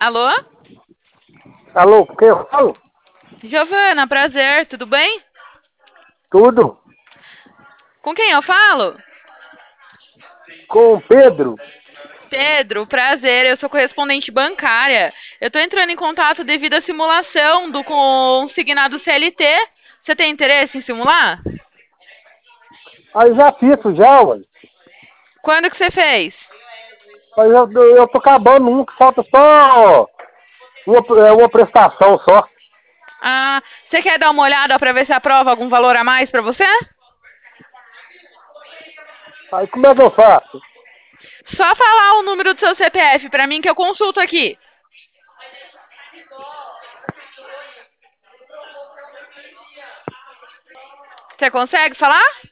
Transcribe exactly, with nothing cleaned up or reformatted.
Alô? Alô, quem eu falo? Giovana, prazer, tudo bem? Tudo. Com quem eu falo? Com o Pedro. Pedro, prazer, eu sou correspondente bancária. Eu tô entrando em contato devido à simulação do consignado C L T. Você tem interesse em simular? Aí já fiz isso já, ué. Quando que você fez? Mas eu, eu tô acabando um que falta só uma, é, uma prestação só. Ah, você quer dar uma olhada pra ver se aprova algum valor a mais pra você? Aí como é que eu faço? Só falar o número do seu C P F pra mim que eu consulto aqui. Você consegue falar?